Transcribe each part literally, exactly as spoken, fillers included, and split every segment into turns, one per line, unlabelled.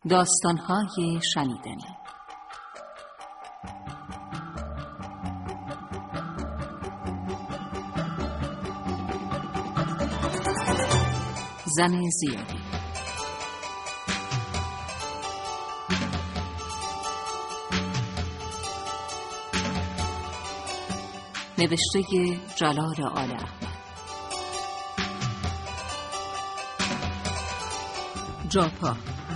داستان‌های شنیدنی. زن زیادی. نوشته جلال آل احمد. جاپا.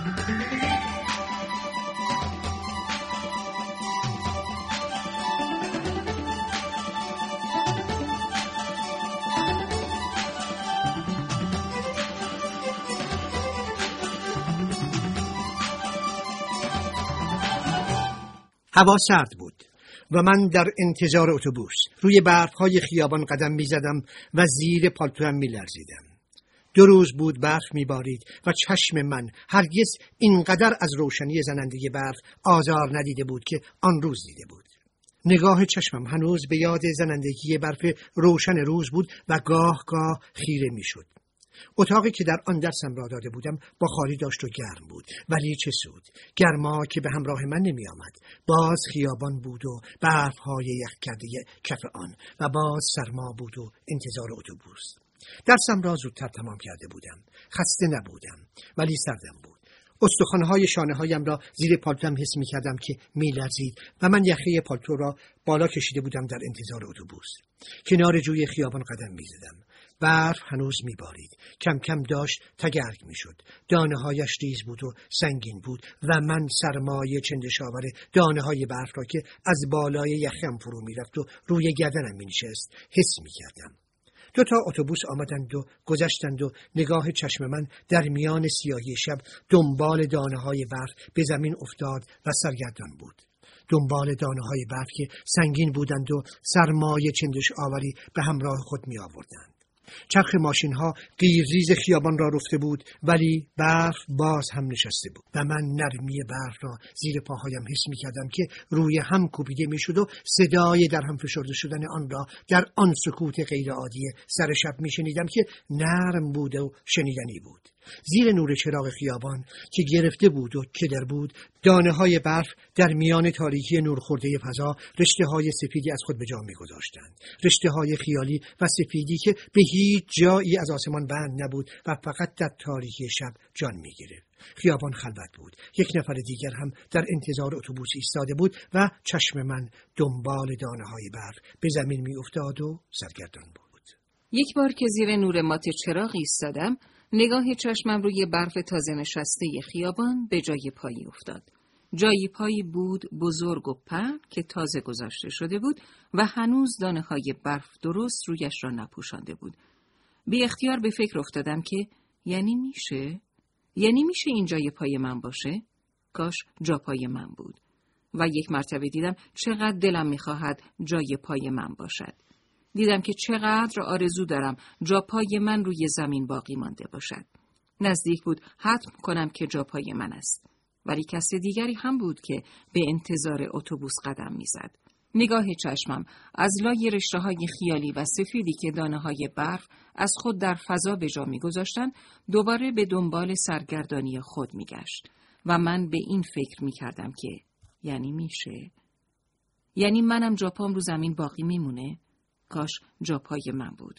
هوا سرد بود و من در انتظار اتوبوس روی برف‌های خیابان قدم می‌زدم و زیر پالتوام می‌لرزیدم. دو روز بود برف می‌بارید و چشم من هرگز اینقدر از روشنی زننده برف آزار ندیده بود که آن روز دیده بود. نگاه چشمم هنوز به یاد زنندگی برف روشن روز بود و گاه گاه خیره می‌شد. اتاقی که در آن درسم را داده بودم با خالی داشت و گرم بود، ولی چه سود؟ گرما که به همراه من نمی آمد. باز خیابان بود و برف‌های یخ کرده کف آن و باز سرما بود و انتظار اتوبوس. درسم را زودتر تمام کرده بودم. خسته نبودم ولی سردم بود. استخوان‌های شانه‌هایم را زیر پالتوام حس می‌کردم که می‌لرزید و من یخه پالتو را بالا کشیده بودم در انتظار اتوبوس. کنار جوی خیابان قدم می‌زدم. برف هنوز می‌بارید. کم کم داشت تگرگ می‌شد. دانه‌هایش ریز بود و سنگین بود و من سرمایه چندشاور دانه‌های برف را که از بالای یخم فرو می‌رفت و روی گردنم می‌نشست حس می‌کردم. دو تا اتوبوس آمدند و گذشتند و نگاه چشم من در میان سیاهی شب دنبال دانه‌های برف به زمین افتاد و سرگردان بود. دنبال دانه‌های برف که سنگین بودند و سرمایه چندش آوری به همراه خود می آوردند. چرخ ماشین‌ها قیرریز خیابان را رفته بود ولی برف باز هم نشسته بود و من نرمی برف را زیر پاهایم حس می‌کردم که روی هم کوبیده می‌شد و صدای در هم فشرده شدن آن را در آن سکوت غیرعادی سر شب می‌شنیدم که نرم بود و شنیدنی بود. زیر نور چراغ خیابان که گرفته بود و کدر بود، دانه‌های برف در میان تاریکی نورخورده فضا رشته‌های سفیدی از خود به جا می‌گذاشتند. رشته‌های خیالی و سفیدی که به هیچ جایی از آسمان بند نبود و فقط در تاریکی شب جان می‌گرفت. خیابان خلوت بود. یک نفر دیگر هم در انتظار اتوبوس ایستاده بود و چشم من دنبال دانه‌های برف به زمین می‌افتاد و سرگردان بود.
یک بار که زیر نور مات چراغ ایستادم، نگاه چشمم روی برف تازه نشسته خیابان به جای پایی افتاد. جای پایی بود بزرگ و پهن که تازه گذاشته شده بود و هنوز دانه‌های برف درست رویش را نپوشانده بود. بی اختیار به فکر افتادم که یعنی میشه؟ یعنی میشه این جای پای من باشه؟ کاش جا پای من بود. و یک مرتبه دیدم چقدر دلم میخواهد جای پای من باشد. دیدم که چقدر آرزو دارم جا پای من روی زمین باقی مانده باشد. نزدیک بود حتم کنم که جا پای من است. ولی کس دیگری هم بود که به انتظار اتوبوس قدم میزد. نگاه چشمم از لای رشته‌های خیالی و سفیدی که دانه‌های برف از خود در فضا به جا می‌گذاشتند، دوباره به دنبال سرگردانی خود می‌گشت و من به این فکر می‌کردم که یعنی میشه؟ یعنی منم جاپام رو زمین باقی میمونه؟ کاش جاپای من بود.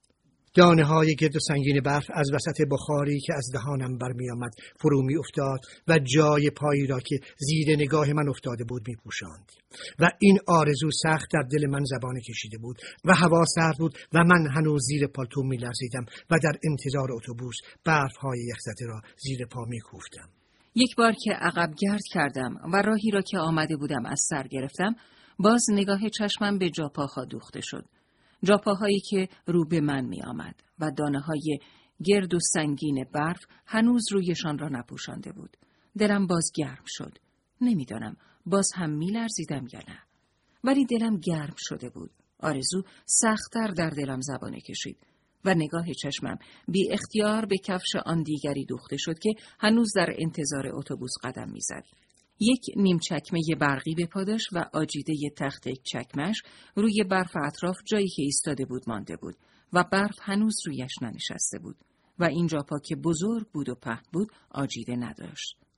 دانه‌های گرد و سنگین برف از وسط بخاری که از دهانم برمی آمد فرو می افتاد و جای پایی را که زیر نگاه من افتاده بود می پوشاند. و این آرزو سخت در دل من زبانه کشیده بود و هوا سرد بود و من هنوز زیر پالتو می لرزیدم و در انتظار اتوبوس برف‌های یخزده را زیر پا می کوفتم.
یک بار که عقب گرد کردم و راهی را که آمده بودم از سر گرفتم، باز نگاه چشمم به جاپاها دوخته شد. جاپاهایی که رو به من می آمد و دانه های گرد و سنگین برف هنوز رویشان را نپوشانده بود. دلم باز گرم شد. نمیدانم باز هم می لرزیدم یا نه. ولی دلم گرم شده بود. آرزو سخت‌تر در دلم زبانه کشید و نگاه چشمم بی اختیار به کفش آن دیگری دوخته شد که هنوز در انتظار اتوبوس قدم می زد. یک نیم چکمه برقی به پا داشت و آجیده تخت چکمش روی برف اطراف جایی که ایستاده بود مانده بود و برف هنوز رویش ننشسته بود و این جاپا که بزرگ بود و پهن بود آجیده نداشت.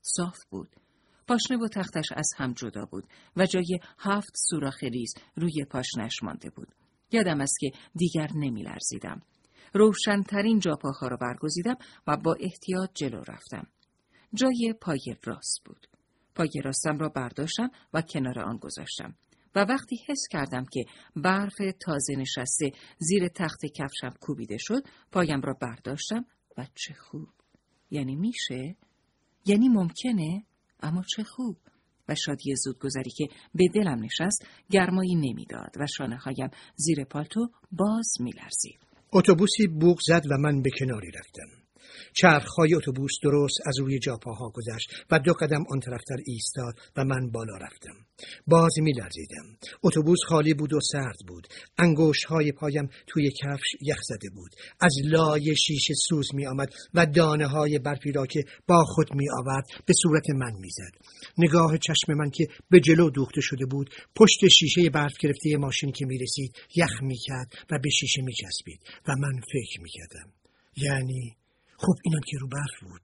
صاف بود. پاشنه و تختش از هم جدا بود و جای هفت سوراخ ریز روی پاشنه‌اش مانده بود. یادم است که دیگر نمی لرزیدم. روشن‌ترین جاپاها را برگزیدم و با احتیاط جلو رفتم. جای پای راست بود. پای راستم را برداشتم و کنار آن گذاشتم و وقتی حس کردم که برف تازه نشسته زیر تخت کفشم کوبیده شد، پایم را برداشتم و چه خوب. یعنی میشه؟ یعنی ممکنه؟ اما چه خوب. و شادی زودگذری که به دلم نشست گرمایی نمیداد و شانه‌هایم زیر پالتو باز میلرزید.
اتوبوسی بوق زد و من به کناری رفتم. چرخهای اتوبوس درست از روی جاپاها گذشت و دو قدم آن طرفتر ایستاد و من بالا رفتم. باز می لرزیدم. اتوبوس خالی بود و سرد بود. انگشت‌های پایم توی کفش یخ زده بود. از لای شیشه سوز می آمد و دانه های برفی را که با خود می آورد به صورت من می زد. نگاه چشم من که به جلو دوخته شده بود، پشت شیشه برف گرفته ماشین که می رسید یخ می کرد و به شیشه می چسبید و من فکر می کردم. یعنی خب اینم که رو برف بود.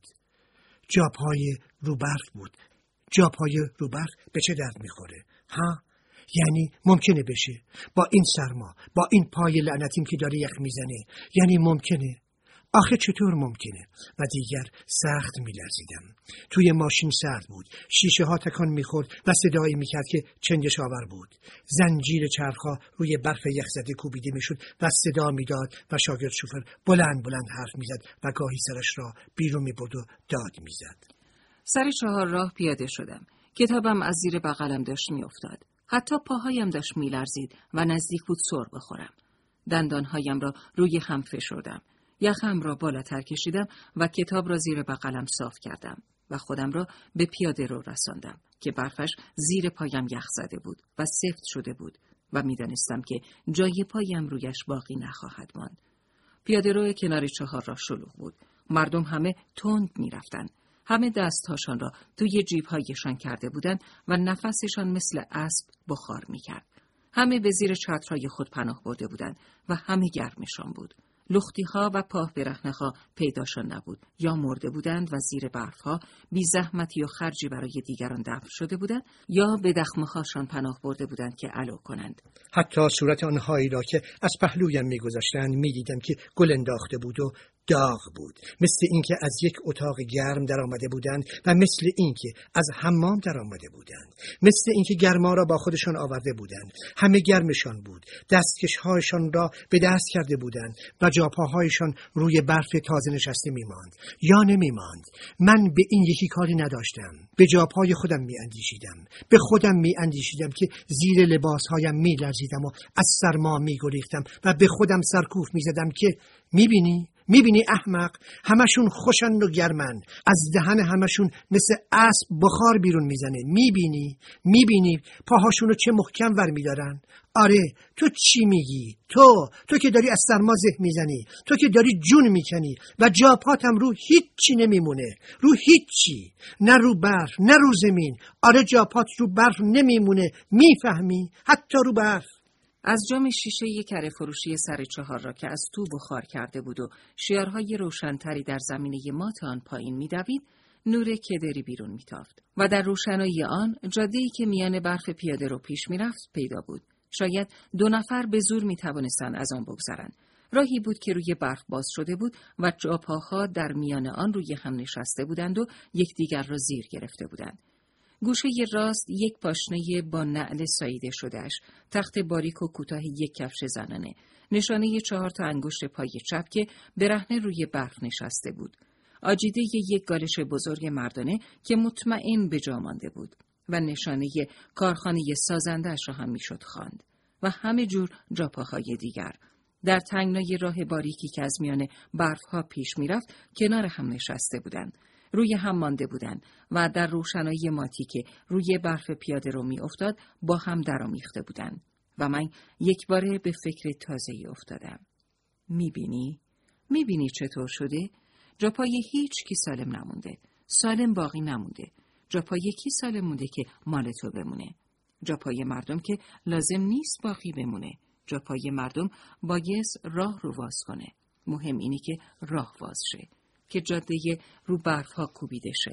جاپای رو برف بود. جاپای رو برف به چه درد میخوره؟ ها؟ یعنی ممکنه بشه. با این سرما، با این پای لعنتیم که داره یخ میزنه. یعنی ممکنه. آخه چطور ممکنه؟ و دیگر سخت میلرزیدم. توی ماشین سرد بود. شیشه ها تکان میخورد و صدایی میکرد که چندش آور بود. زنجیر چرخها روی برف یخزده کوبیده میشد و صدا میداد و شاگرد شوفر بلند بلند حرف میزد و گاهی سرش را بیرون میبرد و داد میزد.
سر چهار راه پیاده شدم. کتابم از زیر بغلم داشت میافتاد. حتی پاهایم داشت میلرزید و نزدیک بود سر بخورم. دندانهایم را روی هم فشردم. یخم را بالاتر کشیدم و کتاب را زیر بغلم صاف کردم و خودم را به پیاده رو رساندم که برفش زیر پایم یخ زده بود و سفت شده بود و میدانستم که جای پایم رویش باقی نخواهد ماند. پیاده رو کنار چهار راه شلوغ بود. مردم همه تند میرفتند. همه دستهاشان را توی جیب‌هایشان کرده بودند و نفسشان مثل اسب بخار میکرد. همه به زیر چترهای خود پناه برده بودند و همه گرمشان بود. لختی‌ها و پاه برهنه‌ها پیداشان نبود. یا مرده بودند و زیر برف‌ها بی زحمتی و خرجی برای دیگران دفن شده بودند یا به دخمه‌هاشان پناه برده بودند که علو کنند.
حتی صورت آنهایی را که از پهلویم می‌گذاشتند می‌دیدم که گل انداخته بود و داغ بود، مثل اینکه از یک اتاق گرم در آمده بودند و مثل اینکه از حمام در آمده بودند، مثل اینکه گرما را با خودشان آورده بودند. همه گرمشان بود. دستکش‌هایشان را به دست کرده بودند و جاپاهایشان روی برف تازه نشسته می‌ماند یا نمی‌ماند. من به این یکی کاری نداشتم. به جاپای خودم می‌اندیشیدم. به خودم می‌اندیشیدم که زیر لباسهایم می‌لرزیدم و از سرما می‌گریختم و به خودم سرکوف می‌زدم که می‌بینی میبینی احمق، همشون خوشن و گرمن، از دهن همشون مثل اسب بخار بیرون میزنه. میبینی میبینی پاهاشونو چه محکم ور میدارن. آره، تو چی میگی؟ تو تو که داری از سرما زه میزنی، تو که داری جون میکنی و جاپاتم رو هیچی نمیمونه، رو هیچی، نه رو برف نه رو زمین. آره جاپات رو برف نمیمونه، میفهمی؟ حتی رو برف.
از جام شیشه یک کره فروشی سر چهار را که از تو بخار کرده بود و شیارهای روشنتری در زمینه مات آن پایین می‌دوید، نور کدری بیرون می‌تافت و در روشنایی آن جاده‌ای که میان برف پیاده رو پیش می‌رفت پیدا بود. شاید دو نفر به زور می‌توانستند از آن بگذرند. راهی بود که روی برف باز شده بود و جاپاها در میان آن روی هم نشسته بودند و یکدیگر را زیر گرفته بودند. گوشه راست یک پاشنه با نعل ساییده شدهش، تخت باریک و کوتاه یک کفش زنانه، نشانه چهار تا انگشت پای چپ که برهنه روی برف نشسته بود، آجیده یک گالش بزرگ مردانه که مطمئن به جا مانده بود و نشانه کارخانه سازنده‌اش را هم میشد خواند و همه جور جاپاهای دیگر. در تنگنای راه باریکی که از میان برفها پیش میرفت کنار هم نشسته بودند. روی هم مانده بودند و در روشنایی ماتی که روی برف پیاده رو می افتاد با هم درامیخته بودند و من یک باره به فکر تازه‌ای افتادم. می بینی؟ می بینی چطور شده؟ جاپای هیچ کی سالم نمونده. سالم باقی نمونده. جاپای کی سالم مونده که مال تو بمونه؟ جاپای مردم که لازم نیست باقی بمونه. جاپای مردم بایست راه رو واز کنه. مهم اینه که راه واز شه. که جاده رو برف ها کوبیده شه.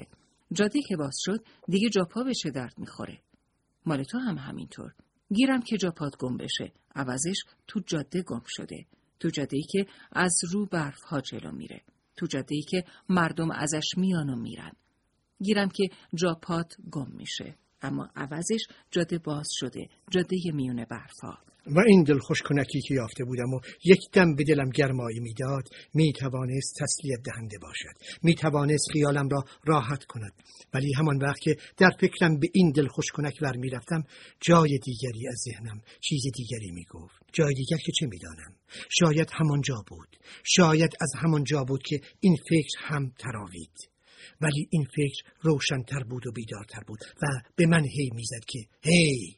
جاده که باز شد دیگه جاپا به چه درد میخوره؟ مال تو هم همینطور. گیرم که جاپات گم بشه، عوضش تو جاده گم شده. تو جاده‌ای که از رو برف ها جلو میره. تو جاده‌ای که مردم ازش میان و میرن. گیرم که جاپات گم میشه، اما عوضش جاده باز شده، جاده میونه برفا.
و این دلخوشکنکی که یافته بودم و یک دم به دلم گرمایی میداد، می توانست تسلیت دهنده باشد، می توانست خیالم را راحت کند. ولی همان وقت که در فکرم به این دلخوشکنک ور می رفتم، جای دیگری از ذهنم چیز دیگری می گفت. جای دیگر که چه می دانم؟ شاید همان جا بود، شاید از همان جا بود که این فکر هم تراوید. ولی این فکر روشن‌تر بود و بیدارتر بود و به من هی میزد که هی،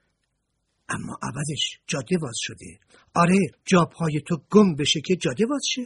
اما عوضش جاده باز شده. آره، جا پای تو گم بشه که جاده باز شه.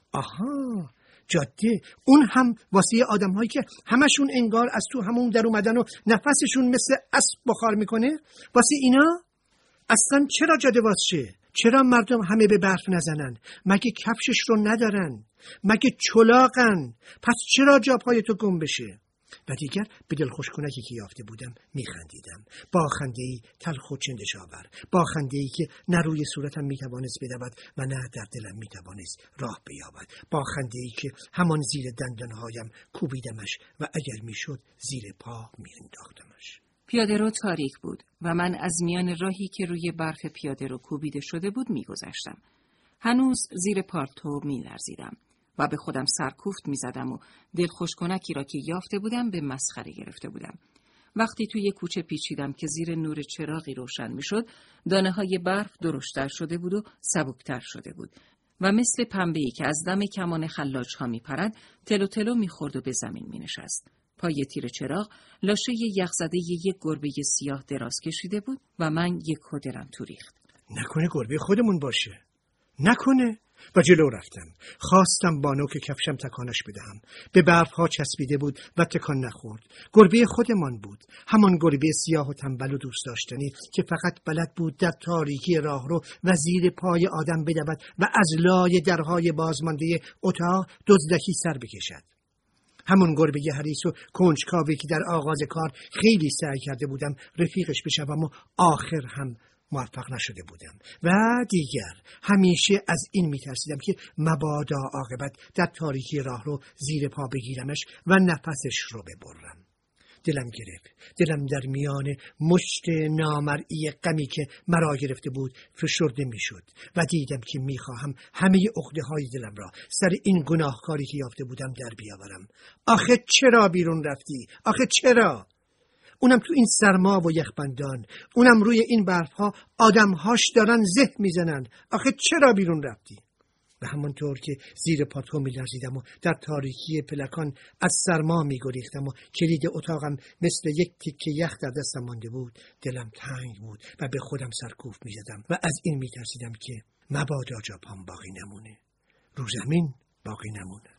آها، جاده، اون هم واسه آدم هایی که همشون انگار از تو همون در اومدن و نفسشون مثل اسب بخار میکنه. واسه اینا اصلا چرا جاده باز شه؟ چرا مردم همه به برف نزنن؟ مگه کفشش رو ندارن؟ مگه چلاقن؟ پس چرا جا پای تو گم بشه؟ و دیگر به دلخوشکنکی که یافته بودم میخندیدم، با خنده‌ای تلخ و چندش‌آور، با خنده‌ای که نه روی صورتم میتوانست بدود و نه در دلم میتوانست راه بیابد، با خنده‌ای که همان زیر دندانهایم کوبیدمش و اگر میشد زیر پا میانداختمش.
پیاده رو تاریک بود و من از میان راهی که روی برف پیاده رو کوبیده شده بود میگذشتم. هنوز زیر پالتو میلرزیدم و به خودم سرکوفت میزدم و دلخوشکنکی را که یافته بودم به مسخره گرفته بودم. وقتی توی کوچه پیچیدم که زیر نور چراغی روشن میشد، دانه های برف درشتر شده بود و سبکتر شده بود و مثل پنبه‌ای که از دم کمان خلاج ها میپرد، تلو تلو میخورد و به زمین مینشست. پای تیر چراغ لاشه یخزده یک گربه سیاه دراز کشیده بود و من یک دلم تو ریخت.
نکنه گربه خودمون باشه. نکنه. و جلو رفتم. خواستم با نوک کفشم تکانش بدهم. به برفها چسبیده بود و تکان نخورد. گربه خودمان بود. همان گربه سیاه و تنبل و دوست داشتنی که فقط بلد بود در تاریکی راهرو و زیر پای آدم بدود و از لای درهای بازمانده اتاق دزدکی سر بکشد. همون گربه حریص و کنجکاوی که در آغاز کار خیلی سعی کرده بودم رفیقش بشوم و آخر هم موفق نشده بودم. و دیگر همیشه از این میترسیدم که مبادا عاقبت در تاریکی راه رو زیر پا بگیرمش و نفسش رو ببرم. دلم گرفت. دلم در میان مشت نامرئی غمی که مرا گرفته بود فشرده میشد و دیدم که میخواهم همه عقده های دلم را سر این گناهکاری که یافته بودم در بیاورم. آخه چرا بیرون رفتی؟ آخه چرا؟ اونم تو این سرما و یخبندان، اونم روی این برفها آدمهاش دارن زه میزنن. آخه چرا بیرون رفتی؟ و همانطور که زیر پاتو میلرزیدم و در تاریکی پلکان از سرما میگریختم و کلید اتاقم مثل یک تکه یخ در دستم مانده بود، دلم تنگ بود و به خودم سرکوفت میزدم و از این میترسیدم که مبادا جا پام باقی نمونه، رو زمین باقی نمونه.